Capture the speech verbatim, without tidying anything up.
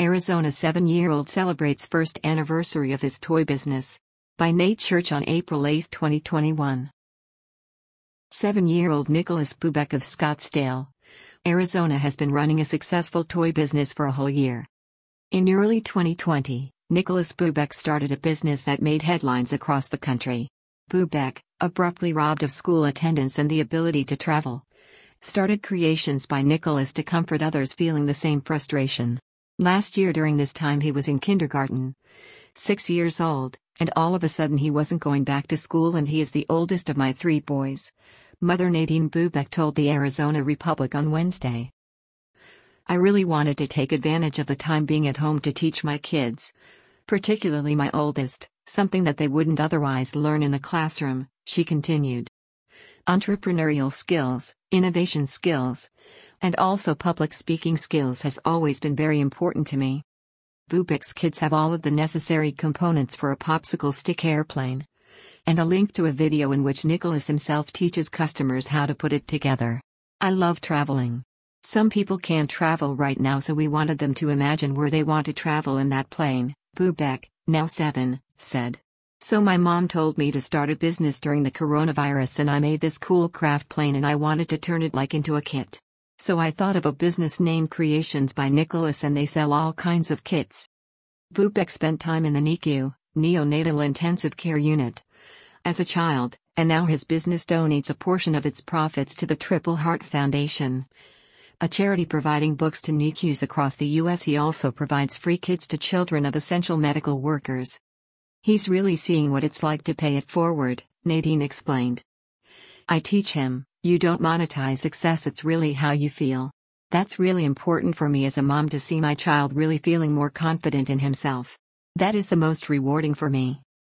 Arizona seven-year-old celebrates first anniversary of his toy business. By Nate Church on April eighth, twenty twenty-one. Seven-year-old Nicholas Bubeck of Scottsdale, Arizona has been running a successful toy business for a whole year. In early twenty twenty, Nicholas Bubeck started a business that made headlines across the country. Bubeck, abruptly robbed of school attendance and the ability to travel, started Creations by Nicholas to comfort others feeling the same frustration. Last year during this time he was in kindergarten, six years old, and all of a sudden he wasn't going back to school, and he is the oldest of my three boys, mother Nadine Bubeck told the Arizona Republic on Wednesday. I really wanted to take advantage of the time being at home to teach my kids, particularly my oldest, something that they wouldn't otherwise learn in the classroom, she continued. Entrepreneurial skills, innovation skills, and also public speaking skills has always been very important to me. Bubeck's kids have all of the necessary components for a popsicle stick airplane, and a link to a video in which Nicholas himself teaches customers how to put it together. I love traveling. Some people can't travel right now, so we wanted them to imagine where they want to travel in that plane, Bubeck, now seven, said. So my mom told me to start a business during the coronavirus, and I made this cool craft plane and I wanted to turn it like into a kit. So I thought of a business named Creations by Nicholas, and they sell all kinds of kits. Bubeck spent time in the N I C U, neonatal intensive care unit, as a child, and now his business donates a portion of its profits to the Triple Heart Foundation, a charity providing books to N I C Us across the U S He also provides free kits to children of essential medical workers. He's really seeing what it's like to pay it forward, Nadine explained. I teach him, you don't monetize success, it's really how you feel. That's really important for me as a mom, to see my child really feeling more confident in himself. That is the most rewarding for me.